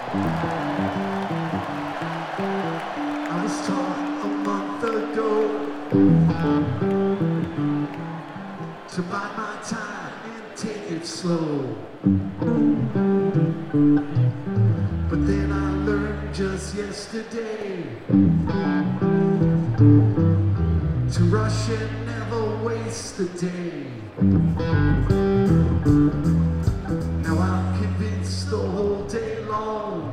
I was taught a month ago to bide my time and take it slow. But then I learned just yesterday to rush and never waste a day. Now I'm convinced the whole day long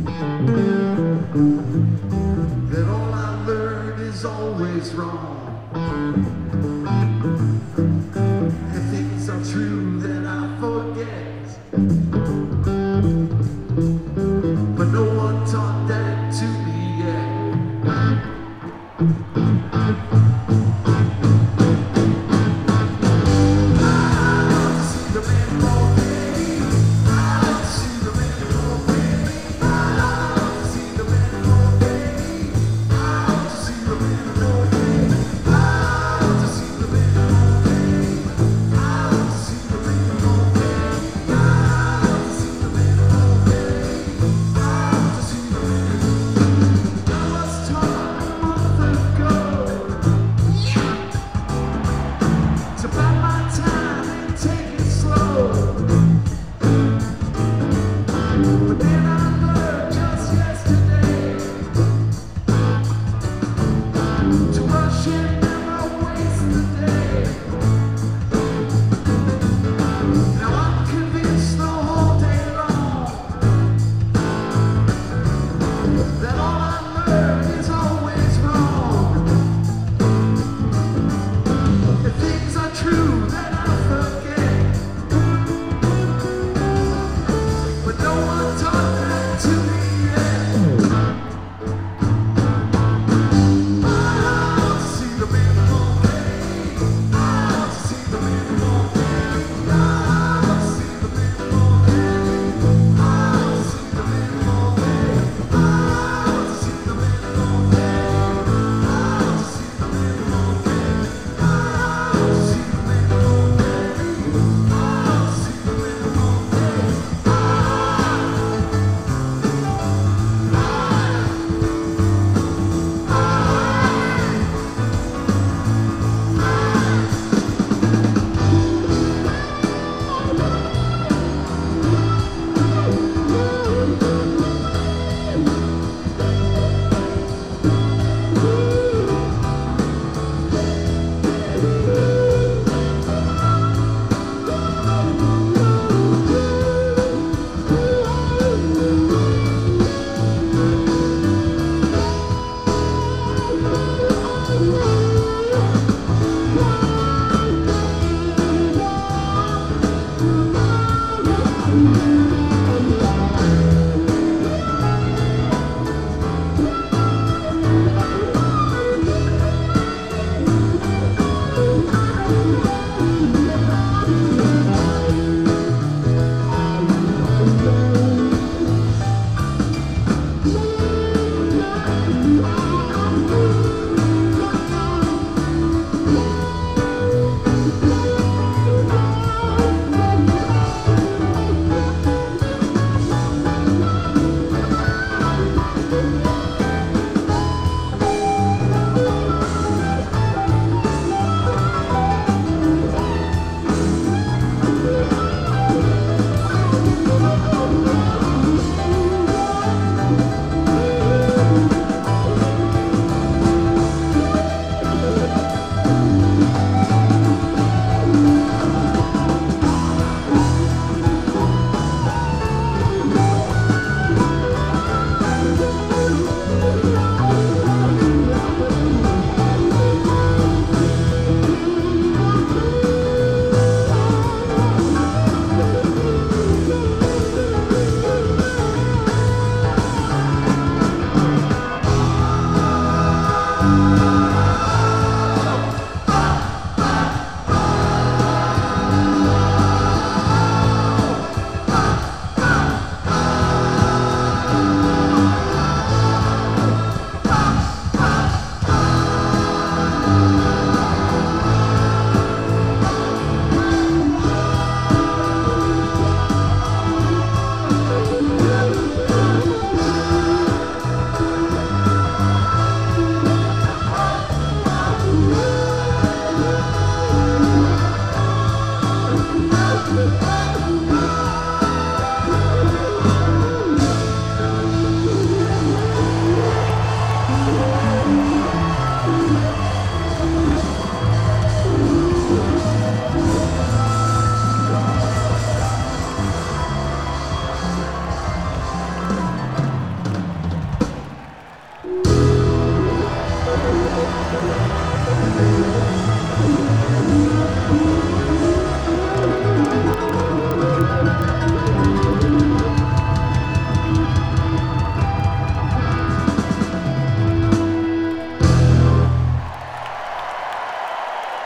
that all I learn is always wrong. And things are true that I forget, but no one taught that to me yet. But then I